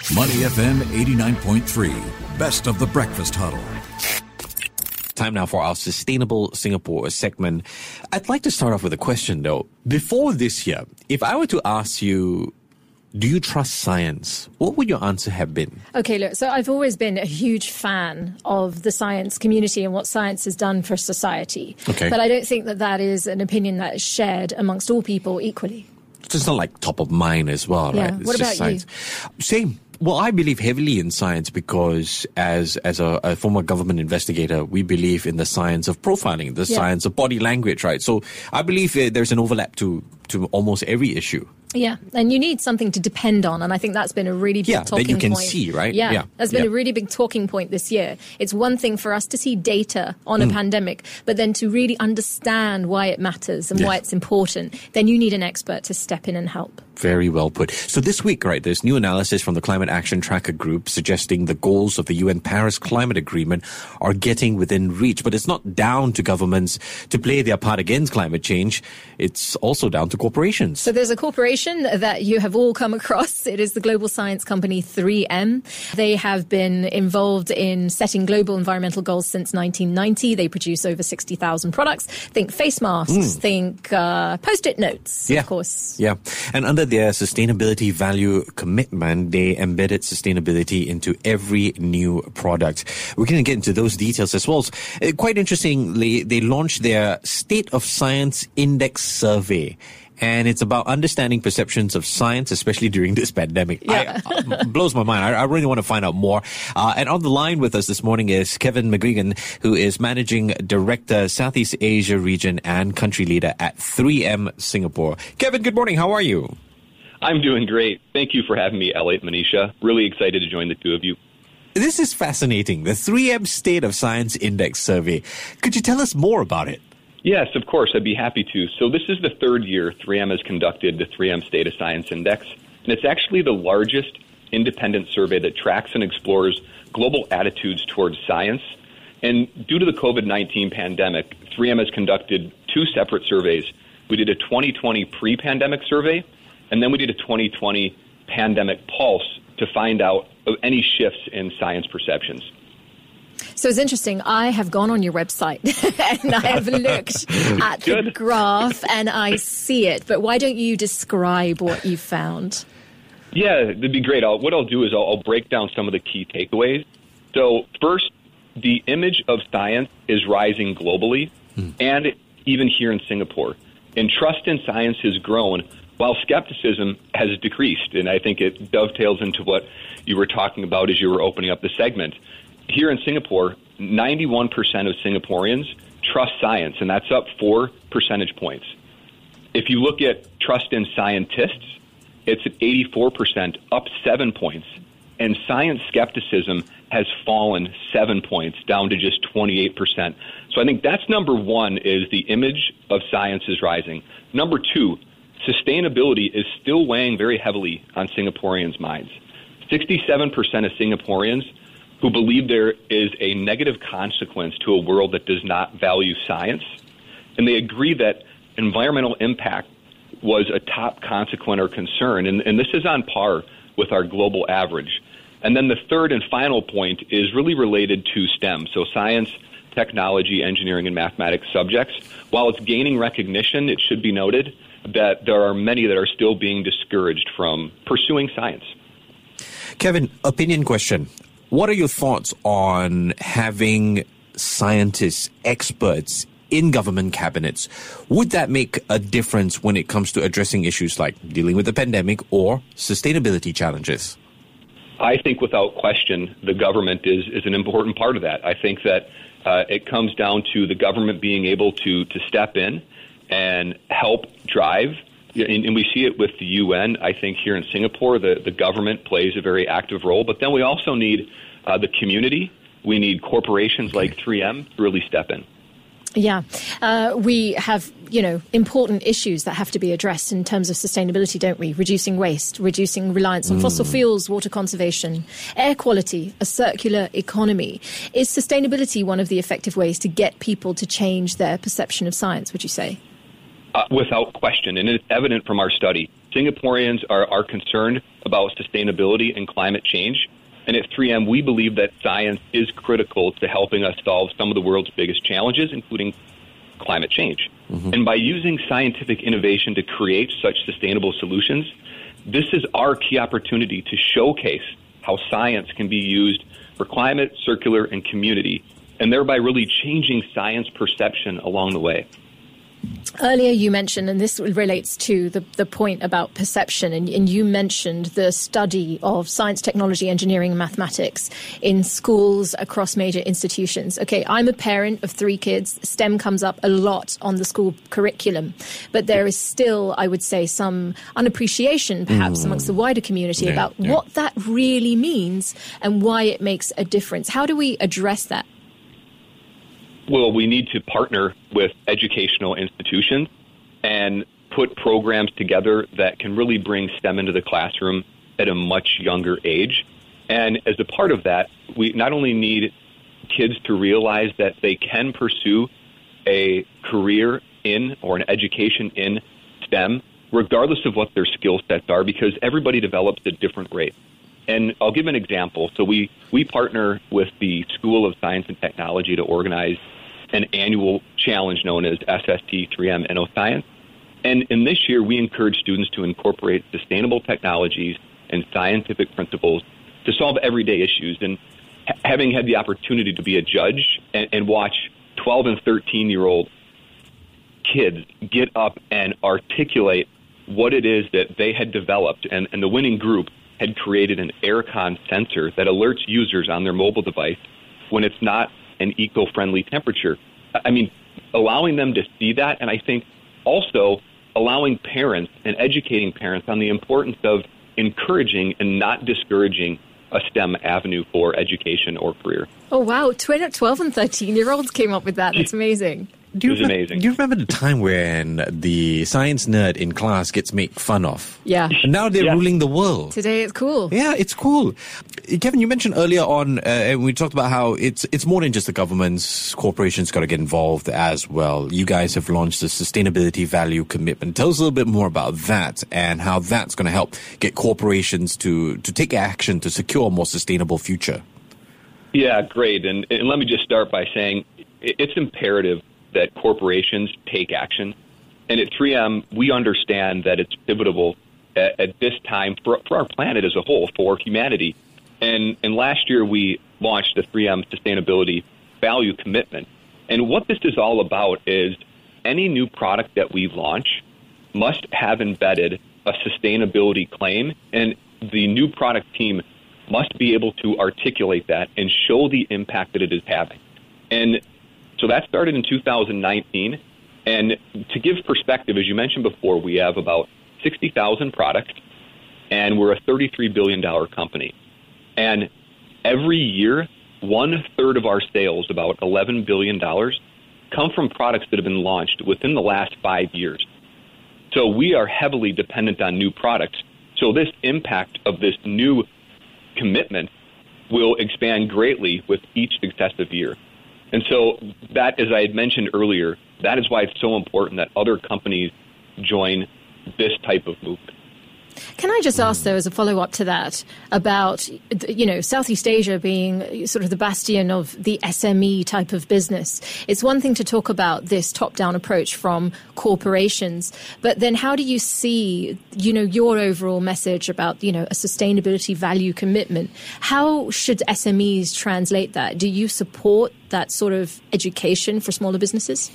Money FM 89.3, best of the breakfast huddle. Time now for our Sustainable Singapore segment. I'd like to start off with a question though. Before this year, if I were to ask you, do you trust science? What would your answer have been? Okay, look, so I've always been a huge fan of the science community and what science has done for society. Okay. But I don't think that that is an opinion that is shared amongst all people equally. It's not like top of mind as well, Yeah. right? It's What just about you? science. Same. Well, I believe heavily in science because as a former government investigator, we believe in the science of profiling, the science of body language, right? So I believe there's an overlap to almost every issue. Yeah, and you need something to depend on, and I think that's been a really big talking point. that you can see, right? Yeah, that's been a really big talking point this year. It's one thing for us to see data on a pandemic, but then to really understand why it matters and why it's important, then you need an expert to step in and help. Very well put. So this week, right, there's new analysis from the Climate Action Tracker Group suggesting the goals of the UN Paris Climate Agreement are getting within reach. But it's not down to governments to play their part against climate change. It's also down to corporations. So there's a corporation that you have all come across. It is the global science company 3M. They have been involved in setting global environmental goals since 1990. They produce over 60,000 products. Think face masks, think Post-it notes, of course. Yeah. And under their sustainability value commitment, they embedded sustainability into every new product. We're going to get into those details as well. Quite interestingly, they launched their State of Science Index survey. And it's about understanding perceptions of science, especially during this pandemic. Yeah. Blows my mind. I really want to find out more. And on the line with us this morning is Kevin McGuigan, who is Managing Director, Southeast Asia Region and Country Leader at 3M Singapore. Kevin, good morning. How are you? I'm doing great. Thank you for having me, Elliot Manisha. Really excited to join the two of you. This is fascinating. The 3M State of Science Index survey. Could you tell us more about it? Yes, of course. I'd be happy to. So this is the third year 3M has conducted the 3M State of Science Index, and it's actually the largest independent survey that tracks and explores global attitudes towards science. And due to the COVID-19 pandemic, 3M has conducted two separate surveys. We did a 2020 pre-pandemic survey, and then we did a 2020 pandemic pulse to find out of any shifts in science perceptions. So it's interesting. I have gone on your website and I have looked at the graph and I see it. But why don't you describe what you found? Yeah, that'd be great. What I'll do is I'll break down some of the key takeaways. So first, the image of science is rising globally and even here in Singapore. And trust in science has grown while skepticism has decreased. And I think it dovetails into what you were talking about as you were opening up the segment. Here in Singapore, 91% of Singaporeans trust science, and that's up 4 percentage points. If you look at trust in scientists, it's at 84%, up 7 points. And science skepticism has fallen 7 points, down to just 28%. So I think that's number one, is the image of science is rising. Number two, sustainability is still weighing very heavily on Singaporeans' minds. 67% of Singaporeans who believe there is a negative consequence to a world that does not value science. And they agree that environmental impact was a top consequence or concern. And this is on par with our global average. And then the third and final point is really related to STEM, so science, technology, engineering, and mathematics subjects. While it's gaining recognition, it should be noted that there are many that are still being discouraged from pursuing science. Kevin, opinion question. What are your thoughts on having scientists, experts in government cabinets? Would that make a difference when it comes to addressing issues like dealing with the pandemic or sustainability challenges? I think without question, the government is an important part of that. I think that it comes down to the government being able to step in and help drive. And we see it with the UN. I think here in Singapore, the government plays a very active role. But then we also need the community. We need corporations like 3M to really step in. Yeah, we have, important issues that have to be addressed in terms of sustainability, don't we? Reducing waste, reducing reliance on fossil fuels, water conservation, air quality, a circular economy. Is sustainability one of the effective ways to get people to change their perception of science, would you say? Without question, and it's evident from our study. Singaporeans are concerned about sustainability and climate change. And at 3M, we believe that science is critical to helping us solve some of the world's biggest challenges, including climate change. And by using scientific innovation to create such sustainable solutions, this is our key opportunity to showcase how science can be used for climate, circular, and community, and thereby really changing science perception along the way. Earlier you mentioned, and this relates to the point about perception, and you mentioned the study of science, technology, engineering, and mathematics in schools across major institutions. Okay, I'm a parent of 3 kids. STEM comes up a lot on the school curriculum, but there is still, I would say, some unappreciation perhaps amongst the wider community about what that really means and why it makes a difference. How do we address that? Well, we need to partner with educational institutions and put programs together that can really bring STEM into the classroom at a much younger age. And as a part of that, we not only need kids to realize that they can pursue a career in or an education in STEM, regardless of what their skill sets are, because everybody develops at different rates. And I'll give an example. So we partner with the School of Science and Technology to organize an annual challenge known as SST 3M InnoScience. And in this year, we encourage students to incorporate sustainable technologies and scientific principles to solve everyday issues. And having had the opportunity to be a judge and watch 12 and 13-year-old kids get up and articulate what it is that they had developed, and the winning group had created an AirCon sensor that alerts users on their mobile device when it's not an eco-friendly temperature. I mean, allowing them to see that, and I think also allowing parents and educating parents on the importance of encouraging and not discouraging a STEM avenue for education or career. Oh, wow. 12 and 13-year-olds came up with that. That's amazing. It was amazing. Do you remember the time when the science nerd in class gets made fun of? Yeah. And now they're ruling the world. Today it's cool. Yeah, it's cool. Kevin, you mentioned earlier on, we talked about how it's more than just the governments, corporations got to get involved as well. You guys have launched the Sustainability Value Commitment. Tell us a little bit more about that and how that's going to help get corporations to take action to secure a more sustainable future. Yeah, great. And let me just start by saying it's imperative that corporations take action. And at 3M, we understand that it's pivotal at this time for our planet as a whole, for humanity. And last year, we launched the 3M Sustainability Value Commitment. And what this is all about is any new product that we launch must have embedded a sustainability claim, and the new product team must be able to articulate that and show the impact that it is having. And so that started in 2019. And to give perspective, as you mentioned before, we have about 60,000 products, and we're a $33 billion company. And every year, 1/3 of our sales, about $11 billion, come from products that have been launched within the last 5 years. So we are heavily dependent on new products. So this impact of this new commitment will expand greatly with each successive year. And so that, as I had mentioned earlier, that is why it's so important that other companies join this type of movement. Can I just ask, though, as a follow-up to that, about, Southeast Asia being sort of the bastion of the SME type of business? It's one thing to talk about this top-down approach from corporations, but then how do you see, your overall message about, a sustainability value commitment? How should SMEs translate that? Do you support that sort of education for smaller businesses?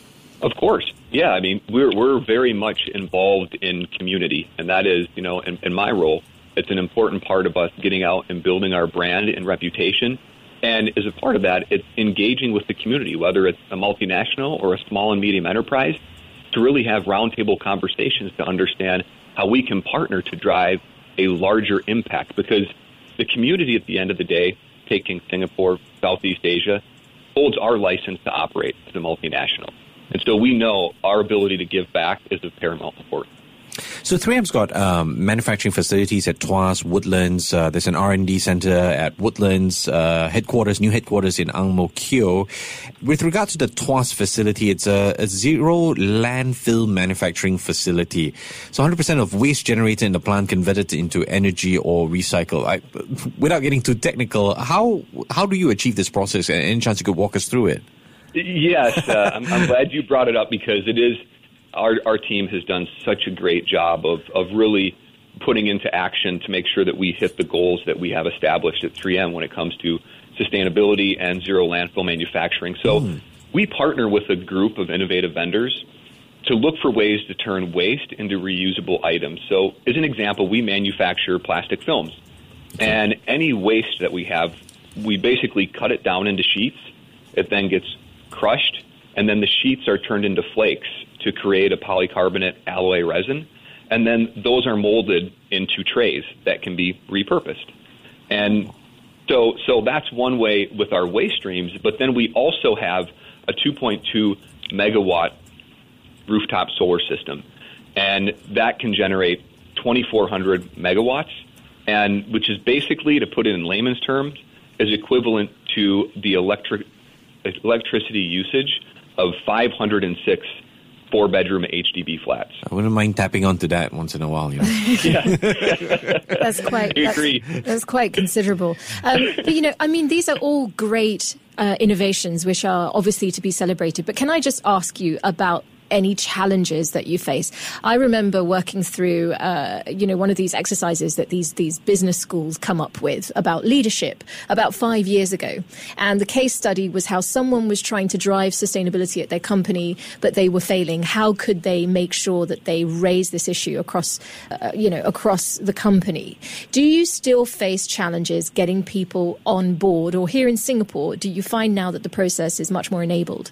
Of course. Yeah, I mean, we're very much involved in community, and that is, in my role, it's an important part of us getting out and building our brand and reputation. And as a part of that, it's engaging with the community, whether it's a multinational or a small and medium enterprise, to really have roundtable conversations to understand how we can partner to drive a larger impact. Because the community, at the end of the day, taking Singapore, Southeast Asia, holds our license to operate as a multinational. And so we know our ability to give back is of paramount importance. So 3M's got manufacturing facilities at Tuas, Woodlands. There's an R&D center at Woodlands, new headquarters in Ang Mo Kio. With regard to the Tuas facility, it's a zero landfill manufacturing facility. So 100% of waste generated in the plant converted into energy or recycle. Without getting too technical, how do you achieve this process? Any chance you could walk us through it? Yes, I'm glad you brought it up because it is our team has done such a great job of really putting into action to make sure that we hit the goals that we have established at 3M when it comes to sustainability and zero landfill manufacturing. So we partner with a group of innovative vendors to look for ways to turn waste into reusable items. So as an example, we manufacture plastic films. And any waste that we have, we basically cut it down into sheets. It then gets crushed, and then the sheets are turned into flakes to create a polycarbonate alloy resin. And then those are molded into trays that can be repurposed. And so that's one way with our waste streams. But then we also have a 2.2 megawatt rooftop solar system. And that can generate 2,400 megawatts, and which is basically, to put it in layman's terms, is equivalent to the electricity usage of 506 four-bedroom HDB flats. I wouldn't mind tapping onto that once in a while. That's quite considerable. But these are all great innovations, which are obviously to be celebrated. But can I just ask you about any challenges that you face? I remember working through, one of these exercises that these business schools come up with about leadership about 5 years ago. And the case study was how someone was trying to drive sustainability at their company, but they were failing. How could they make sure that they raise this issue across the company? Do you still face challenges getting people on board? Or here in Singapore, do you find now that the process is much more enabled?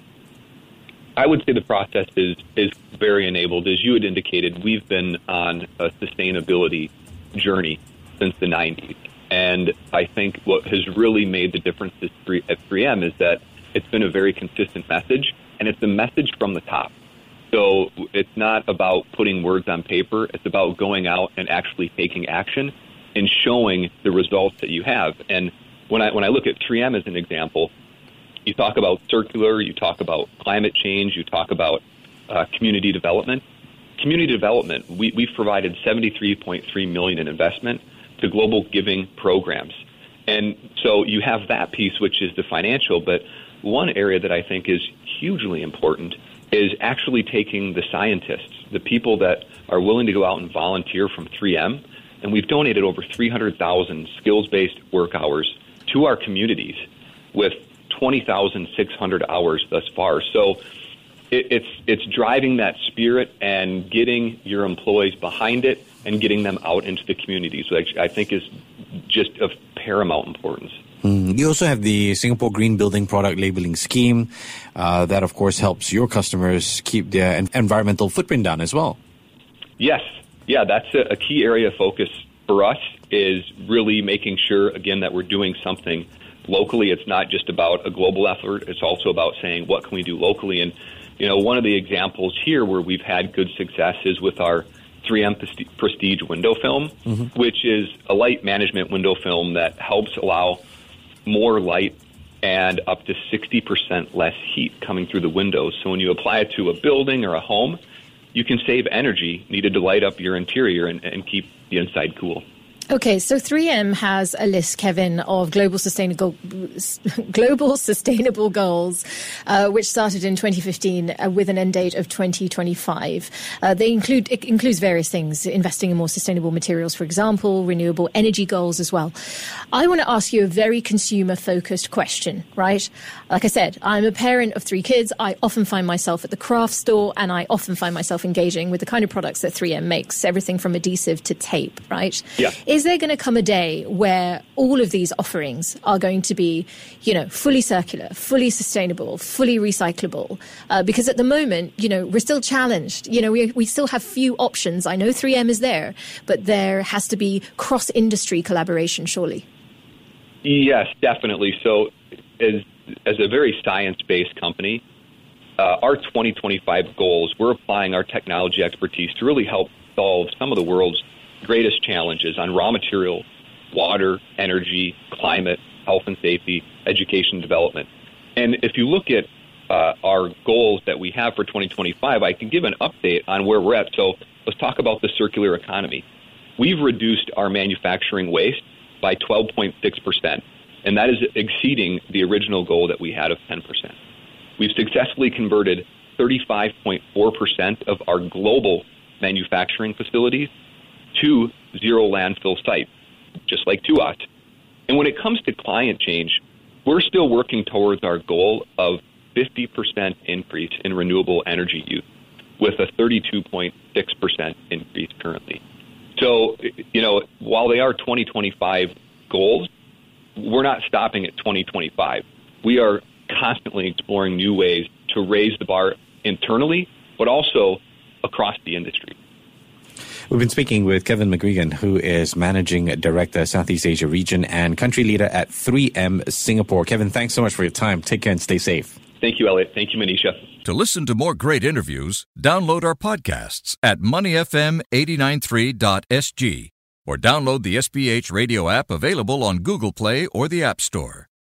I would say the process is very enabled. As you had indicated, we've been on a sustainability journey since the 90s. And I think what has really made the difference at 3M is that it's been a very consistent message, and it's a message from the top. So it's not about putting words on paper. It's about going out and actually taking action and showing the results that you have. And when I look at 3M as an example, you talk about circular, you talk about climate change, you talk about community development. Community development, we've provided $73.3 million in investment to global giving programs. And so you have that piece, which is the financial, but one area that I think is hugely important is actually taking the scientists, the people that are willing to go out and volunteer from 3M, and we've donated over 300,000 skills-based work hours to our communities with 20,600 hours thus far. So it's driving that spirit and getting your employees behind it and getting them out into the communities, which I think is just of paramount importance. You also have the Singapore Green Building Product Labeling Scheme. That, of course, helps your customers keep their environmental footprint down as well. Yes. Yeah, that's a key area of focus for us, is really making sure, again, that we're doing something locally. It's not just about a global effort. It's also about saying, what can we do locally? And, one of the examples here where we've had good success is with our 3M Prestige window film, which is a light management window film that helps allow more light and up to 60% less heat coming through the windows. So when you apply it to a building or a home, you can save energy needed to light up your interior and keep the inside cool. Okay, so 3M has a list, Kevin, of global sustainable goals, which started in 2015 with an end date of 2025. It includes various things: investing in more sustainable materials, for example, renewable energy goals as well. I want to ask you a very consumer-focused question, right? Like I said, I'm a parent of 3 kids. I often find myself at the craft store, and I often find myself engaging with the kind of products that 3M makes, everything from adhesive to tape, right? Yeah. Is there going to come a day where all of these offerings are going to be, fully circular, fully sustainable, fully recyclable? Because at the moment, we're still challenged. We still have few options. I know 3M is there, but there has to be cross-industry collaboration, surely. Yes, definitely. So as a very science-based company, our 2025 goals, we're applying our technology expertise to really help solve some of the world's greatest challenges on raw material, water, energy, climate, health and safety, education, development. And if you look at our goals that we have for 2025, I can give an update on where we're at. So let's talk about the circular economy. We've reduced our manufacturing waste by 12.6%, and that is exceeding the original goal that we had of 10%. We've successfully converted 35.4% of our global manufacturing facilities to zero landfill sites, just like Tuas. And when it comes to climate change, we're still working towards our goal of 50% increase in renewable energy use, with a 32.6% increase currently. So, while they are 2025 goals, we're not stopping at 2025. We are constantly exploring new ways to raise the bar internally, but also across the industry. We've been speaking with Kevin McGuigan, who is Managing Director, Southeast Asia Region and Country Leader at 3M Singapore. Kevin, thanks so much for your time. Take care and stay safe. Thank you, Elliot. Thank you, Manisha. To listen to more great interviews, download our podcasts at moneyfm893.sg or download the SPH radio app available on Google Play or the App Store.